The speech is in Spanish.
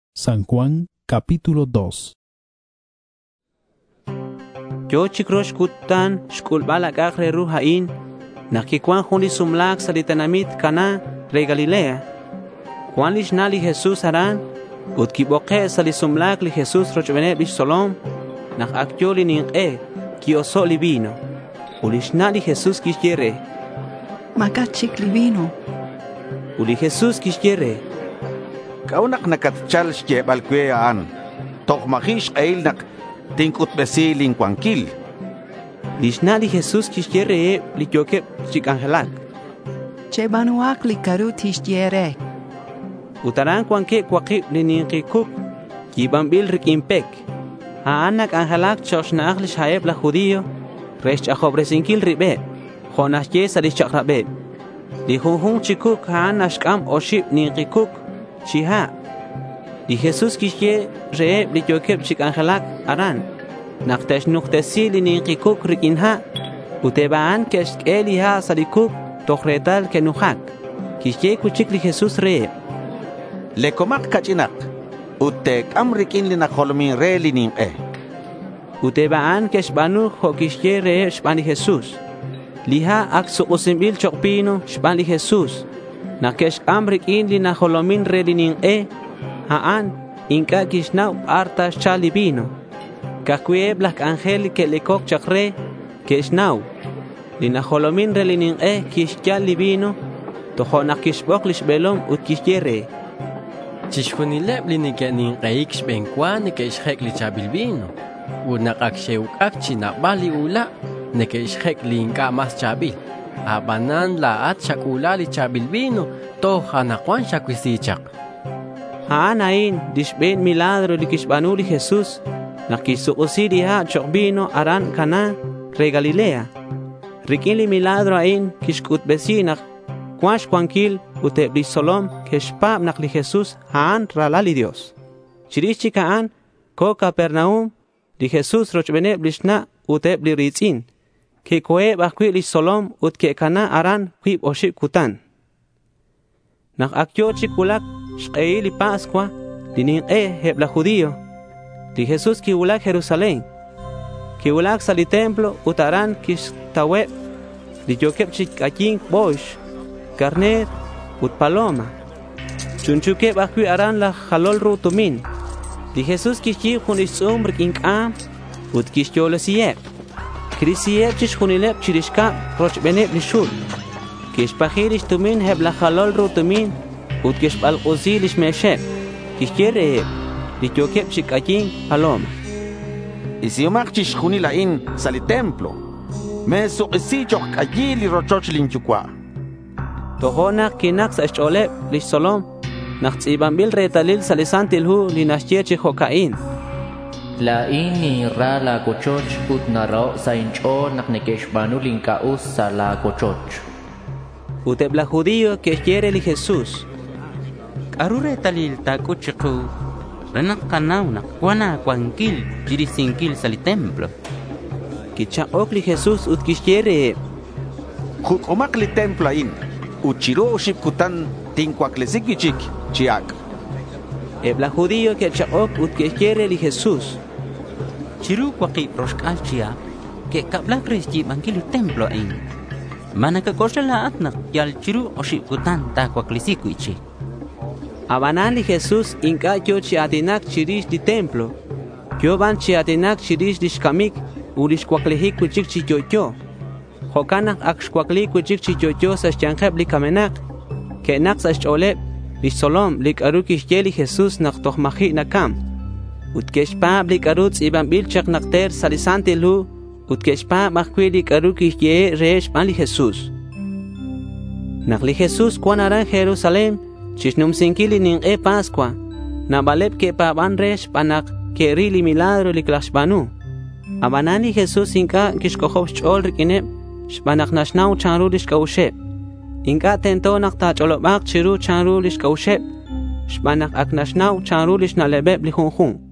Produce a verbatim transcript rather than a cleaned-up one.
San Juan capítulo dos. Yo chikrosh kutan shkulbala kakre ruhain nakikwan hundi sumlak salitanamit kana re Galilea. Kwan lishna li Jesus haran ut kiboke sali sumlak li Jesus rochbene bish solom nak akyo li ninqe ki oso li vino. Ulishna li Jesus kishyere Makachik li vino. Uli Jesus kishyere Kaunak nakatchal shjebal kweaan tok mahish ail nak tinkut besilin kwankil. Lishna li Jesus kishyere li yoke chikangelak. Chebanuak li karu tishyere. Utaran kwanke kwakip li ninqikuk kibambil rikimpek. Aanak angelak choshnaak li shayeb la judío resh achobrezinkil ribe jonashye sali chakrabe. Li hunhun chikuk haan ashkam oshib ninqikuk chiha. Li Jesus kishye reeb li yokeb chikangelak aran. Naktesh nuktesi li ninqikuk rikinha. Utebaan keshk eliha salikuk tohretal kenuhak. Kishye kuchik li Jesus reeb. Lekomak kachinak utek amrikin li nakholmin re li ninqe. Utebaan keshbanu hokishye reeb shban li Jesus. Liha ak suqusimbil chokpino shban li Jesus. Nakesh amrikin li nakholomin re li ninqe. Haan inka kishnaw arta shali vino. Kakuyeb lak angel ke lekok chakre kishnaw. Li nakholomin re li ninqe kishya li vino. Toho nakishbok lishbelom ut kishyere. Chishfunileb li ninqeik shbenkwa nekeshek li chabilvino. Unakakshewkak chinabali ula nekeshek li inka mas chabil. Abanan laat shakula li chabilvino toha nakwan shakwisichak. Haan ain dishben milagro li kishbanu li Jesus. Nakisukusiriha chokbino aran kana re Galilea. Rikin li milagro ain kishkutbesinak kwash kwankil utebli solom keshpab nak li Jesus haan ralali Dios. Chirishi kaan ko Capernaum li Jesus rochbene blishna utebli ritzin. Ke koe bakwi li solom ut ke kana aran kwib oshib kutan. Nak akyo chikulak shqei li Pascua li ninqe hebla judío. Li Jesus ki ulak Jerusalén. Ki ulak sali templo utaran kish taweb. Li yokeb chikakin bosh. Carnet ut paloma. Chunchuke bakwi aran la halol rutumin. Li Jesus kishi khunis umr kinkam ut kishyole siyeb. Krisiyeb chish khunileb chirishka rochbeneb li shul. Kish pahirish tumin heb la halol rutumin ut kish bal uzilish mesheb. Kishyere li yokeb chikakin paloma. Isiyomak chish khunilain sali templo. Me suqisichok ayili rochoch linchukwa. Tohonak kinak sa echoleb li solom nak tzibambil retalil salisantil hu li nashyeche hokain. La ini ra la gochoch ut naro sa incho nak nekeshbanu linkaus sa la gochoch. Utebla judío que quiere li Jesus. Arure talil ta kuchiku renak kanauna kwana kwankil jirisinkil sali templo. Kichak li Jesus ut kishyere Kukomak li templo ain. Uchiro ship kutan tinkwaklesikwichik chiak. Ebla judío que chak ut kishyere li Jesus. Chiru kwaki proshkal chia ke kabla kristi bankil templo ain. Manaka koshala atnak yal chiru oship kutan ta kwaklesikwichik. Abanan li Jesus inka yo chiatinak chirish di templo. Yo van chiatinak chirish di shkamik ulish kwaklehik kuchik chiyoyo. Hokanak akshkwakli kuchik chiyoyo sa shchankeb li kamenak. Kenak sa sholeb li solom li karukish yeli Jesus nak tohmahi nakam. Utkeshpab li karutz ibambil chak nakter salisante lu. Utkeshpab makwi li karukish ye resh pan li Jesus. Nak li Jesus kwanaran Jerusalem. Chishnum sinkili ning e Pascua. Nabaleb ke paban resh panak ke rili milagro li klashbanu. Abanani Jesus inka kishkohob chol rikineb. Shbanak nashnaw chanru lish kausheb. Inka tento nak ta cholobak chiru chanru lish kausheb. Shbanak ak nashnaw chanru lish nalebeb li hunhun.